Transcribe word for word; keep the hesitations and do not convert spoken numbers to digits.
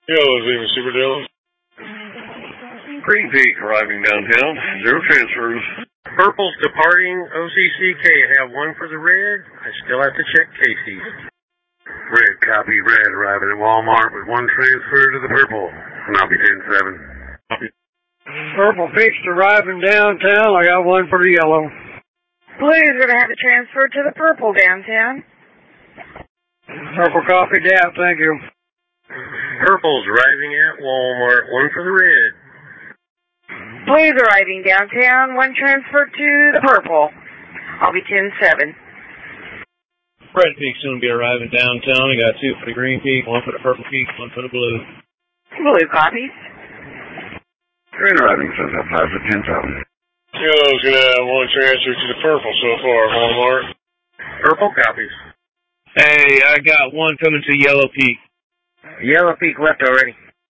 Yellow's leaving Super Dillon. Green Peak arriving downtown. Zero transfers. Purple's departing O C C K. I have one for the red. I still have to check Casey's. Red copy, red arriving at Walmart with one transfer to the purple. And I'll be ten seven. Purple fixed arriving downtown. I got one for the yellow. Blue's going to have to transfer to the purple downtown. Purple copy down, thank you. Purple's arriving at Walmart. One for the red. Blue's arriving downtown. One transfer to the purple. I'll be ten seven. Red Peak's going to be arriving downtown. I got two for the Green Peak, one for the Purple Peak, one for the Blue. Blue copies. Green arriving, so that's five for ten seven. Yellow's going to have one transfer to the purple so far, Walmart. Purple copies. Hey, I got one coming to Yellow Peak. Yellow Peak left already.